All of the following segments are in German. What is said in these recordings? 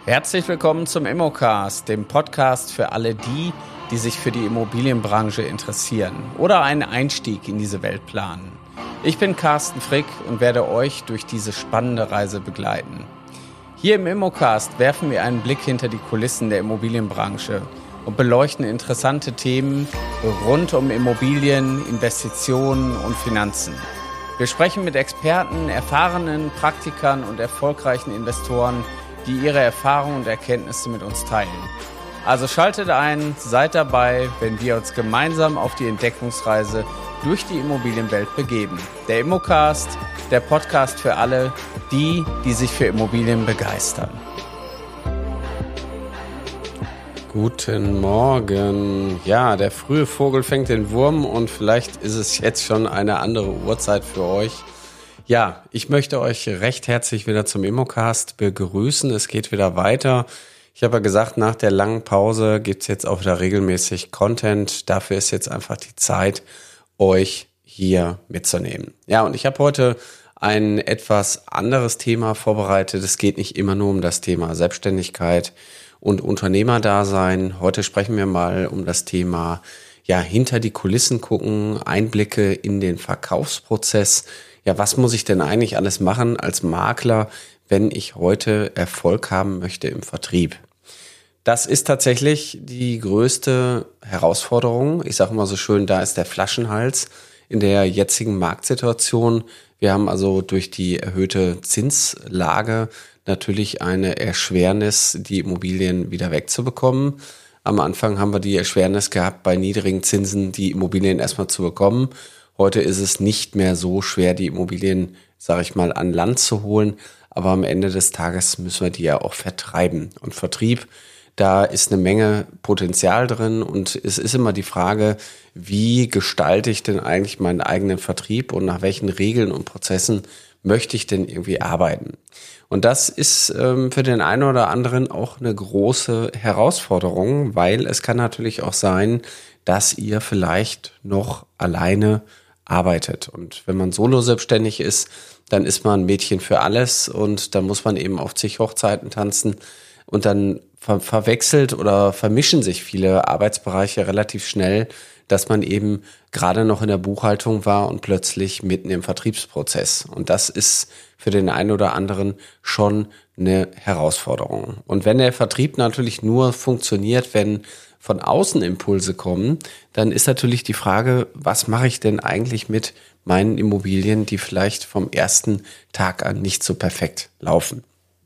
Herzlich willkommen zum Immocast, dem Podcast für alle die sich für die Immobilienbranche interessieren oder einen Einstieg in diese Welt planen. Ich bin Carsten Frick und werde euch durch diese spannende Reise begleiten. Hier im Immocast werfen wir einen Blick hinter die Kulissen der Immobilienbranche und beleuchten interessante Themen rund um Immobilien, Investitionen und Finanzen. Wir sprechen mit Experten, erfahrenen Praktikern und erfolgreichen Investoren, die ihre Erfahrungen und Erkenntnisse mit uns teilen. Also schaltet ein, seid dabei, wenn wir uns gemeinsam auf die Entdeckungsreise durch die Immobilienwelt begeben. Der Immocast, der Podcast für alle, die sich für Immobilien begeistern. Guten Morgen. Ja, der frühe Vogel fängt den Wurm und vielleicht ist es jetzt schon eine andere Uhrzeit für euch. Ja, ich möchte euch recht herzlich wieder zum Immocast begrüßen. Es geht wieder weiter. Ich habe ja gesagt, nach der langen Pause gibt's jetzt auch wieder regelmäßig Content. Dafür ist jetzt einfach die Zeit, euch hier mitzunehmen. Ja, und ich habe heute ein etwas anderes Thema vorbereitet. Es geht nicht immer nur um das Thema Selbstständigkeit und Unternehmerdasein. Heute sprechen wir mal um das Thema, ja, hinter die Kulissen gucken, Einblicke in den Verkaufsprozess. Ja, was muss ich denn eigentlich alles machen als Makler, wenn ich heute Erfolg haben möchte im Vertrieb? Das ist tatsächlich die größte Herausforderung. Ich sage immer so schön, da ist der Flaschenhals in der jetzigen Marktsituation. Wir haben also durch die erhöhte Zinslage natürlich eine Erschwernis, die Immobilien wieder wegzubekommen. Am Anfang haben wir die Erschwernis gehabt, bei niedrigen Zinsen die Immobilien erstmal zu bekommen. Heute ist es nicht mehr so schwer, die Immobilien, sage ich mal, an Land zu holen. Aber am Ende des Tages müssen wir die ja auch vertreiben. Und Vertrieb, da ist eine Menge Potenzial drin. Und es ist immer die Frage, wie gestalte ich denn eigentlich meinen eigenen Vertrieb und nach welchen Regeln und Prozessen möchte ich denn irgendwie arbeiten? Und das ist für den einen oder anderen auch eine große Herausforderung, weil es kann natürlich auch sein, dass ihr vielleicht noch alleine arbeitet. Und wenn man solo selbstständig ist, dann ist man ein Mädchen für alles und dann muss man eben auf zig Hochzeiten tanzen und dann verwechselt oder vermischen sich viele Arbeitsbereiche relativ schnell, dass man eben gerade noch in der Buchhaltung war und plötzlich mitten im Vertriebsprozess. Und das ist für den einen oder anderen schon eine Herausforderung. Und wenn der Vertrieb natürlich nur funktioniert, wenn von außen Impulse kommen, dann ist natürlich die Frage, was mache ich denn eigentlich mit meinen Immobilien, die vielleicht vom ersten Tag an nicht so perfekt laufen.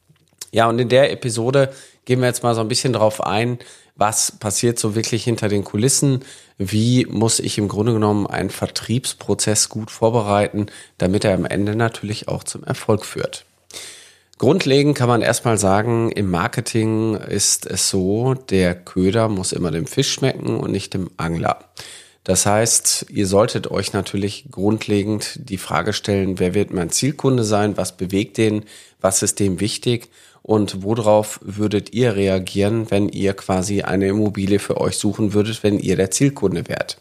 Ja, und in der Episode gehen wir jetzt mal so ein bisschen drauf ein, was passiert so wirklich hinter den Kulissen, wie muss ich im Grunde genommen einen Vertriebsprozess gut vorbereiten, damit er am Ende natürlich auch zum Erfolg führt. Grundlegend kann man erstmal sagen, im Marketing ist es so, der Köder muss immer dem Fisch schmecken und nicht dem Angler. Das heißt, ihr solltet euch natürlich grundlegend die Frage stellen, wer wird mein Zielkunde sein, was bewegt den, was ist dem wichtig und worauf würdet ihr reagieren, wenn ihr quasi eine Immobilie für euch suchen würdet, wenn ihr der Zielkunde wärt.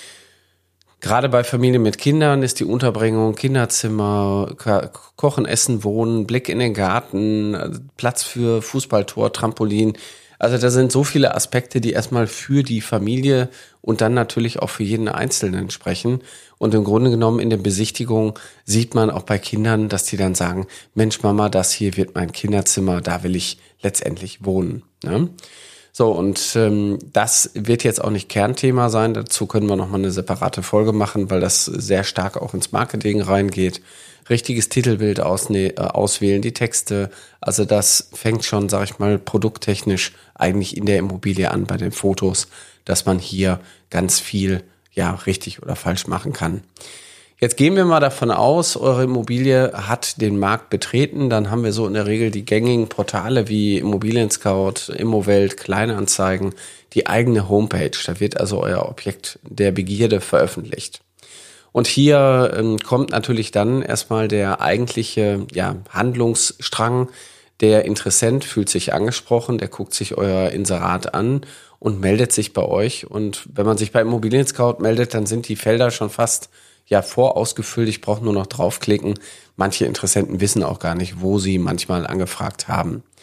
Gerade bei Familien mit Kindern ist die Unterbringung, Kinderzimmer, Kochen, Essen, Wohnen, Blick in den Garten, Platz für Fußballtor, Trampolin. Also da sind so viele Aspekte, die erstmal für die Familie und dann natürlich auch für jeden Einzelnen sprechen. Und im Grunde genommen in der Besichtigung sieht man auch bei Kindern, dass die dann sagen, Mensch Mama, das hier wird mein Kinderzimmer, da will ich letztendlich wohnen. Ne? So, und das wird jetzt auch nicht Kernthema sein. Dazu können wir nochmal eine separate Folge machen, weil das sehr stark auch ins Marketing reingeht. Richtiges Titelbild auswählen, die Texte. Also das fängt schon, sag ich mal, produkttechnisch eigentlich in der Immobilie an bei den Fotos, dass man hier ganz viel ja richtig oder falsch machen kann. Jetzt gehen wir mal davon aus, eure Immobilie hat den Markt betreten. Dann haben wir so in der Regel die gängigen Portale wie Immobilien Scout, Immowelt, Kleinanzeigen, die eigene Homepage. Da wird also euer Objekt der Begierde veröffentlicht. Und hier kommt natürlich dann erstmal der eigentliche Handlungsstrang. Der Interessent fühlt sich angesprochen, der guckt sich euer Inserat an und meldet sich bei euch. Und wenn man sich bei Immobilien Scout meldet, dann sind die Felder schon fast vorausgefüllt. Ich brauche nur noch draufklicken. Manche Interessenten wissen auch gar nicht, wo sie manchmal angefragt haben.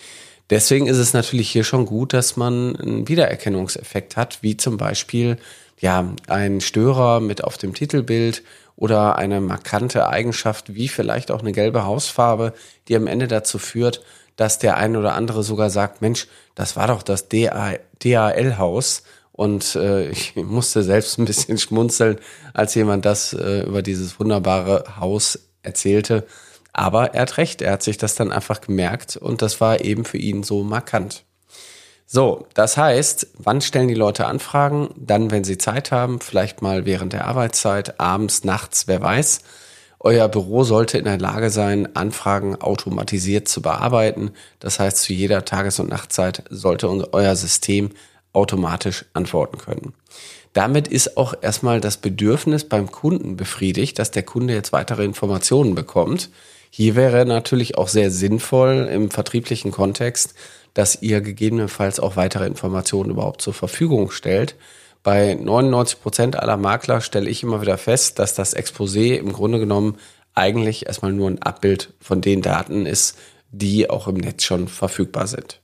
Deswegen ist es natürlich hier schon gut, dass man einen Wiedererkennungseffekt hat, wie zum Beispiel ja ein Störer mit auf dem Titelbild oder eine markante Eigenschaft, wie vielleicht auch eine gelbe Hausfarbe, die am Ende dazu führt, dass der ein oder andere sogar sagt, Mensch, das war doch das DHL-Haus. Und ich musste selbst ein bisschen schmunzeln, als jemand das über dieses wunderbare Haus erzählte. Aber er hat recht, er hat sich das dann einfach gemerkt und das war eben für ihn so markant. So, das heißt, wann stellen die Leute Anfragen? Dann, wenn sie Zeit haben, vielleicht mal während der Arbeitszeit, abends, nachts, wer weiß. Euer Büro sollte in der Lage sein, Anfragen automatisiert zu bearbeiten. Das heißt, zu jeder Tages- und Nachtzeit sollte euer System automatisch antworten können. Damit ist auch erstmal das Bedürfnis beim Kunden befriedigt, dass der Kunde jetzt weitere Informationen bekommt. Hier wäre natürlich auch sehr sinnvoll im vertrieblichen Kontext, dass ihr gegebenenfalls auch weitere Informationen überhaupt zur Verfügung stellt. Bei 99% aller Makler stelle ich immer wieder fest, dass das Exposé im Grunde genommen eigentlich erstmal nur ein Abbild von den Daten ist, die auch im Netz schon verfügbar sind.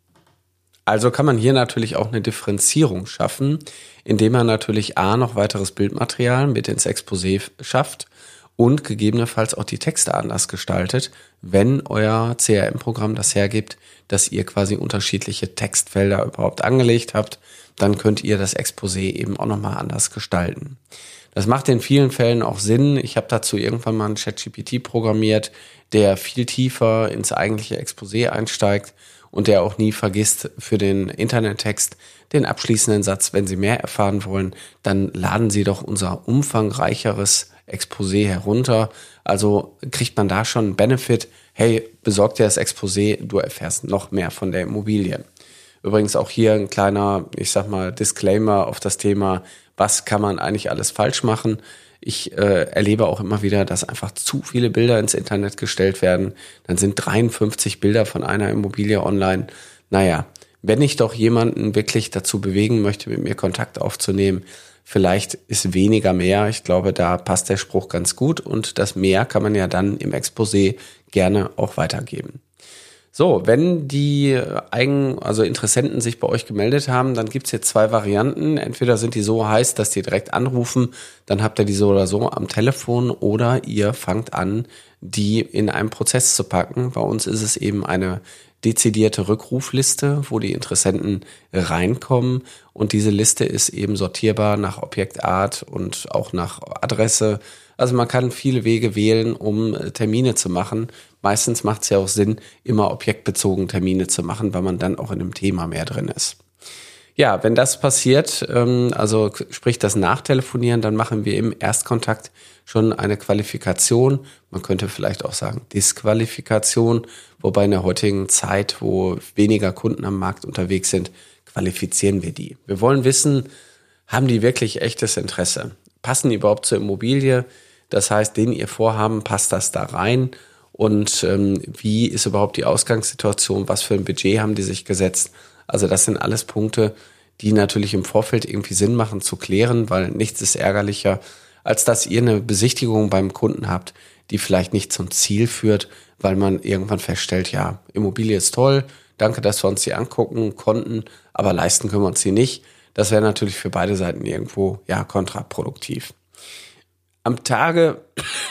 Also kann man hier natürlich auch eine Differenzierung schaffen, indem man natürlich noch weiteres Bildmaterial mit ins Exposé schafft und gegebenenfalls auch die Texte anders gestaltet, wenn euer CRM-Programm das hergibt, dass ihr quasi unterschiedliche Textfelder überhaupt angelegt habt, dann könnt ihr das Exposé eben auch nochmal anders gestalten. Das macht in vielen Fällen auch Sinn. Ich habe dazu irgendwann mal einen ChatGPT programmiert, der viel tiefer ins eigentliche Exposé einsteigt und der auch nie vergisst für den Internettext den abschließenden Satz, wenn Sie mehr erfahren wollen, dann laden Sie doch unser umfangreicheres Exposé herunter. Also kriegt man da schon einen Benefit, hey, besorg dir das Exposé, du erfährst noch mehr von der Immobilie. Übrigens auch hier ein kleiner, ich sag mal, Disclaimer auf das Thema, was kann man eigentlich alles falsch machen. Ich erlebe auch immer wieder, dass einfach zu viele Bilder ins Internet gestellt werden. Dann sind 53 Bilder von einer Immobilie online. Naja, wenn ich doch jemanden wirklich dazu bewegen möchte, mit mir Kontakt aufzunehmen, vielleicht ist weniger mehr. Ich glaube, da passt der Spruch ganz gut und das mehr kann man ja dann im Exposé gerne auch weitergeben. So, wenn die Interessenten sich bei euch gemeldet haben, dann gibt's jetzt zwei Varianten. Entweder sind die so heiß, dass die direkt anrufen, dann habt ihr die so oder so am Telefon, oder ihr fangt an, die in einen Prozess zu packen. Bei uns ist es eben eine dezidierte Rückrufliste, wo die Interessenten reinkommen, und diese Liste ist eben sortierbar nach Objektart und auch nach Adresse. Also man kann viele Wege wählen, um Termine zu machen. Meistens macht es ja auch Sinn, immer objektbezogen Termine zu machen, weil man dann auch in einem Thema mehr drin ist. Ja, wenn das passiert, also sprich das Nachtelefonieren, dann machen wir im Erstkontakt schon eine Qualifikation. Man könnte vielleicht auch sagen Disqualifikation, wobei in der heutigen Zeit, wo weniger Kunden am Markt unterwegs sind, qualifizieren wir die. Wir wollen wissen, haben die wirklich echtes Interesse? Passen die überhaupt zur Immobilie? Das heißt, den ihr Vorhaben, passt das da rein? Und wie ist überhaupt die Ausgangssituation? Was für ein Budget haben die sich gesetzt? Also das sind alles Punkte, die natürlich im Vorfeld irgendwie Sinn machen zu klären, weil nichts ist ärgerlicher, als dass ihr eine Besichtigung beim Kunden habt, die vielleicht nicht zum Ziel führt, weil man irgendwann feststellt, ja, Immobilie ist toll, danke, dass wir uns die angucken konnten, aber leisten können wir uns sie nicht. Das wäre natürlich für beide Seiten irgendwo ja kontraproduktiv. Am Tage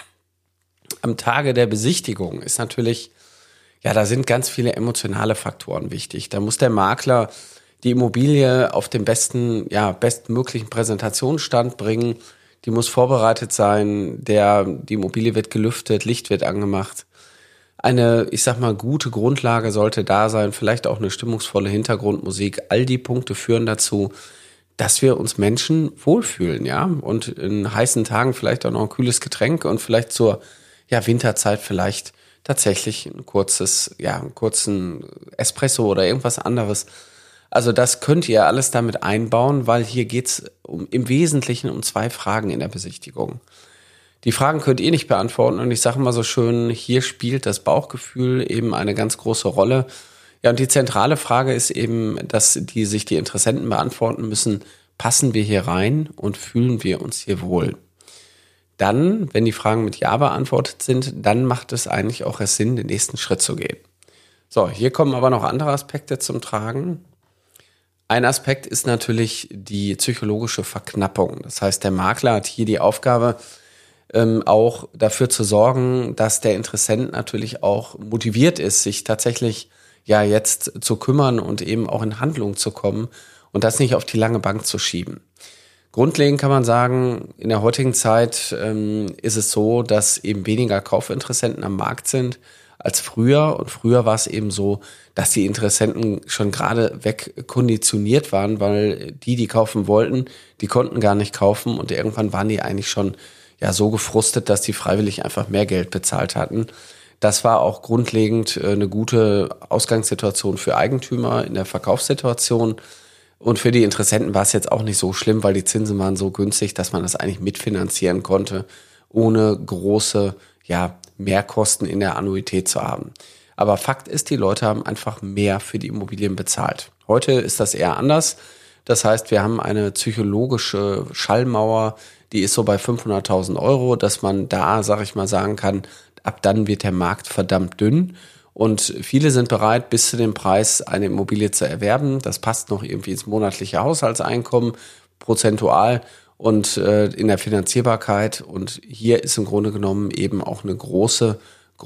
der Besichtigung ist natürlich, ja, da sind ganz viele emotionale Faktoren wichtig. Da muss der Makler die Immobilie auf den bestmöglichen Präsentationsstand bringen. Die muss vorbereitet sein. Die Immobilie wird gelüftet, Licht wird angemacht. Eine, ich sag mal, gute Grundlage sollte da sein. Vielleicht auch eine stimmungsvolle Hintergrundmusik. All die Punkte führen dazu, dass wir uns Menschen wohlfühlen, ja. Und in heißen Tagen vielleicht auch noch ein kühles Getränk und vielleicht zur Winterzeit vielleicht tatsächlich einen kurzen Espresso oder irgendwas anderes. Also das könnt ihr alles damit einbauen, weil hier geht's im Wesentlichen um zwei Fragen in der Besichtigung. Die Fragen könnt ihr nicht beantworten und ich sage mal so schön, hier spielt das Bauchgefühl eben eine ganz große Rolle. Ja, und die zentrale Frage ist eben, dass sich die Interessenten beantworten müssen, passen wir hier rein und fühlen wir uns hier wohl? Dann, wenn die Fragen mit Ja beantwortet sind, dann macht es eigentlich auch erst Sinn, den nächsten Schritt zu gehen. So, hier kommen aber noch andere Aspekte zum Tragen. Ein Aspekt ist natürlich die psychologische Verknappung. Das heißt, der Makler hat hier die Aufgabe, auch dafür zu sorgen, dass der Interessent natürlich auch motiviert ist, sich tatsächlich ja jetzt zu kümmern und eben auch in Handlung zu kommen und das nicht auf die lange Bank zu schieben. Grundlegend kann man sagen, in der heutigen Zeit ist es so, dass eben weniger Kaufinteressenten am Markt sind als früher. Und früher war es eben so, dass die Interessenten schon gerade weg konditioniert waren, weil die kaufen wollten, die konnten gar nicht kaufen und irgendwann waren die eigentlich schon ja so gefrustet, dass die freiwillig einfach mehr Geld bezahlt hatten. Das war auch grundlegend eine gute Ausgangssituation für Eigentümer in der Verkaufssituation. Und für die Interessenten war es jetzt auch nicht so schlimm, weil die Zinsen waren so günstig, dass man das eigentlich mitfinanzieren konnte, ohne große Mehrkosten in der Annuität zu haben. Aber Fakt ist, die Leute haben einfach mehr für die Immobilien bezahlt. Heute ist das eher anders. Das heißt, wir haben eine psychologische Schallmauer, die ist so bei 500.000 Euro, dass man da, sag ich mal, sagen kann, ab dann wird der Markt verdammt dünn. Und viele sind bereit, bis zu dem Preis eine Immobilie zu erwerben. Das passt noch irgendwie ins monatliche Haushaltseinkommen, prozentual und in der Finanzierbarkeit. Und hier ist im Grunde genommen eben auch eine große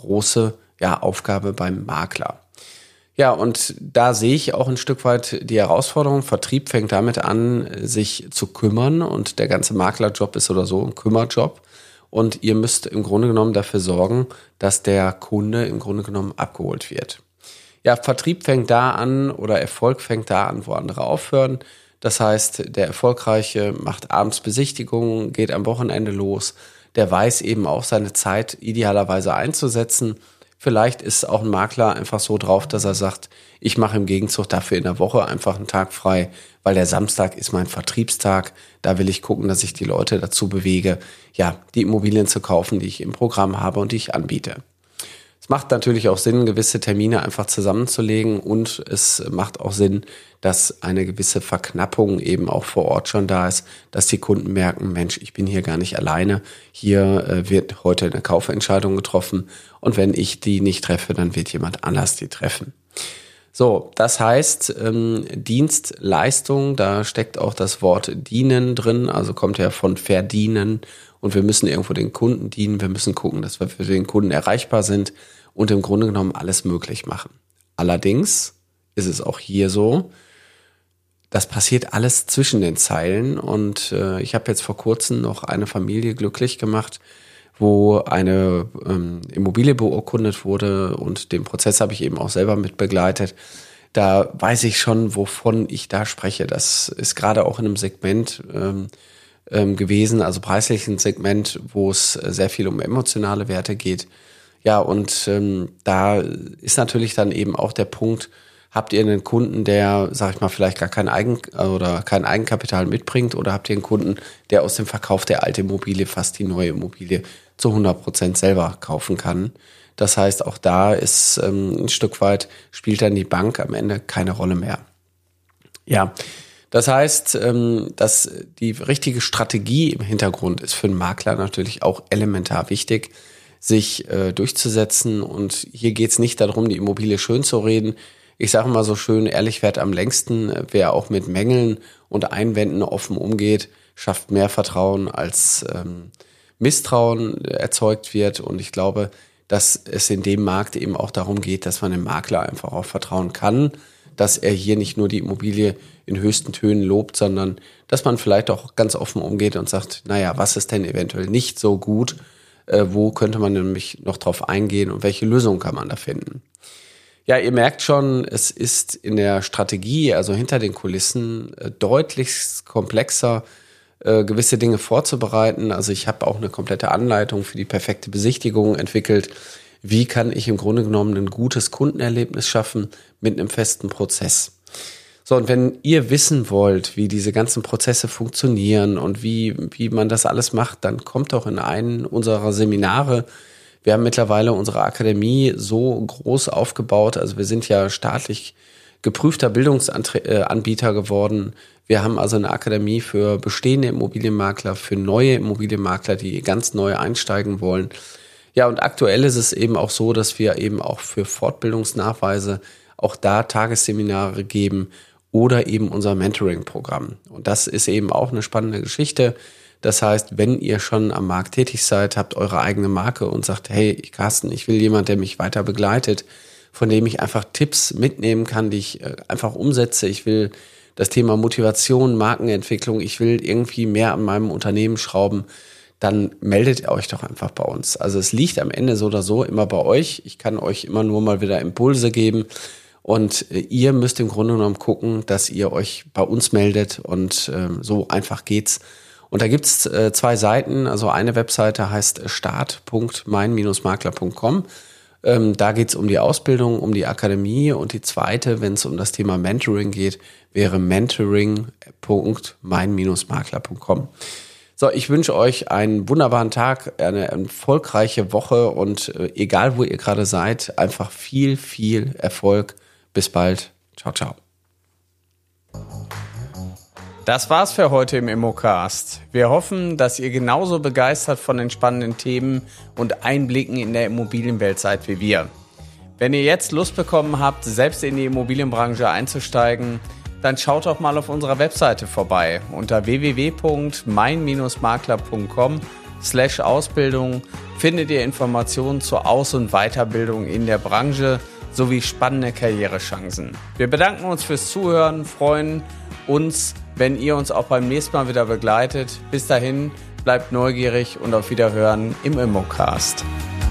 Aufgabe beim Makler. Ja, und da sehe ich auch ein Stück weit die Herausforderung. Vertrieb fängt damit an, sich zu kümmern. Und der ganze Maklerjob ist oder so ein Kümmerjob. Und ihr müsst im Grunde genommen dafür sorgen, dass der Kunde im Grunde genommen abgeholt wird. Ja, Vertrieb fängt da an oder Erfolg fängt da an, wo andere aufhören. Das heißt, der Erfolgreiche macht abends Besichtigungen, geht am Wochenende los. Der weiß eben auch seine Zeit idealerweise einzusetzen. Vielleicht ist auch ein Makler einfach so drauf, dass er sagt, ich mache im Gegenzug dafür in der Woche einfach einen Tag frei, weil der Samstag ist mein Vertriebstag. Da will ich gucken, dass ich die Leute dazu bewege, ja, die Immobilien zu kaufen, die ich im Programm habe und die ich anbiete. Es macht natürlich auch Sinn, gewisse Termine einfach zusammenzulegen und es macht auch Sinn, dass eine gewisse Verknappung eben auch vor Ort schon da ist, dass die Kunden merken, Mensch, ich bin hier gar nicht alleine, hier wird heute eine Kaufentscheidung getroffen und wenn ich die nicht treffe, dann wird jemand anders die treffen. So, das heißt, Dienstleistung, da steckt auch das Wort dienen drin, also kommt ja von verdienen und wir müssen irgendwo den Kunden dienen, wir müssen gucken, dass wir für den Kunden erreichbar sind und im Grunde genommen alles möglich machen. Allerdings ist es auch hier so, das passiert alles zwischen den Zeilen und ich habe jetzt vor kurzem noch eine Familie glücklich gemacht, wo eine Immobilie beurkundet wurde und den Prozess habe ich eben auch selber mit begleitet. Da weiß ich schon, wovon ich da spreche. Das ist gerade auch in einem Segment gewesen, also preislichen Segment, wo es sehr viel um emotionale Werte geht. Ja, und da ist natürlich dann eben auch der Punkt, habt ihr einen Kunden, der, sag ich mal, vielleicht gar kein Eigenkapital mitbringt oder habt ihr einen Kunden, der aus dem Verkauf der alten Immobilie fast die neue Immobilie zu 100% selber kaufen kann? Das heißt, auch da ist ein Stück weit, spielt dann die Bank am Ende keine Rolle mehr. Ja, das heißt, dass die richtige Strategie im Hintergrund ist für einen Makler natürlich auch elementar wichtig, sich durchzusetzen. Und hier geht es nicht darum, die Immobilie schön zu reden. Ich sage mal so schön, ehrlich währt am längsten. Wer auch mit Mängeln und Einwänden offen umgeht, schafft mehr Vertrauen als Misstrauen erzeugt wird. Und ich glaube, dass es in dem Markt eben auch darum geht, dass man dem Makler einfach auch vertrauen kann, dass er hier nicht nur die Immobilie in höchsten Tönen lobt, sondern dass man vielleicht auch ganz offen umgeht und sagt, naja, was ist denn eventuell nicht so gut? Wo könnte man nämlich noch drauf eingehen und welche Lösung kann man da finden? Ja, ihr merkt schon, es ist in der Strategie, also hinter den Kulissen, deutlich komplexer, gewisse Dinge vorzubereiten. Also ich habe auch eine komplette Anleitung für die perfekte Besichtigung entwickelt. Wie kann ich im Grunde genommen ein gutes Kundenerlebnis schaffen mit einem festen Prozess? So, und wenn ihr wissen wollt, wie diese ganzen Prozesse funktionieren und wie man das alles macht, dann kommt doch in einen unserer Seminare. Wir haben mittlerweile unsere Akademie so groß aufgebaut. Also wir sind ja staatlich geprüfter Bildungsanbieter geworden. Wir haben also eine Akademie für bestehende Immobilienmakler, für neue Immobilienmakler, die ganz neu einsteigen wollen. Ja, und aktuell ist es eben auch so, dass wir eben auch für Fortbildungsnachweise auch da Tagesseminare geben oder eben unser Mentoring-Programm. Und das ist eben auch eine spannende Geschichte. Das heißt, wenn ihr schon am Markt tätig seid, habt eure eigene Marke und sagt, hey, Carsten, ich will jemand, der mich weiter begleitet, von dem ich einfach Tipps mitnehmen kann, die ich einfach umsetze. Ich will das Thema Motivation, Markenentwicklung, ich will irgendwie mehr an meinem Unternehmen schrauben, dann meldet ihr euch doch einfach bei uns. Also es liegt am Ende so oder so immer bei euch. Ich kann euch immer nur mal wieder Impulse geben und ihr müsst im Grunde genommen gucken, dass ihr euch bei uns meldet und so einfach geht's. Und da gibt's 2 Seiten, also eine Webseite heißt start.mein-makler.com. Da geht's um die Ausbildung, um die Akademie, und die zweite, wenn es um das Thema Mentoring geht, wäre mentoring.mein-makler.com. So, ich wünsche euch einen wunderbaren Tag, eine erfolgreiche Woche und egal wo ihr gerade seid, einfach viel, viel Erfolg. Bis bald. Ciao, ciao. Das war's für heute im Immocast. Wir hoffen, dass ihr genauso begeistert von den spannenden Themen und Einblicken in der Immobilienwelt seid wie wir. Wenn ihr jetzt Lust bekommen habt, selbst in die Immobilienbranche einzusteigen, dann schaut doch mal auf unserer Webseite vorbei. Unter www.mein-makler.com/Ausbildung findet ihr Informationen zur Aus- und Weiterbildung in der Branche sowie spannende Karrierechancen. Wir bedanken uns fürs Zuhören, freuen uns, wenn ihr uns auch beim nächsten Mal wieder begleitet. Bis dahin, bleibt neugierig und auf Wiederhören im Immocast.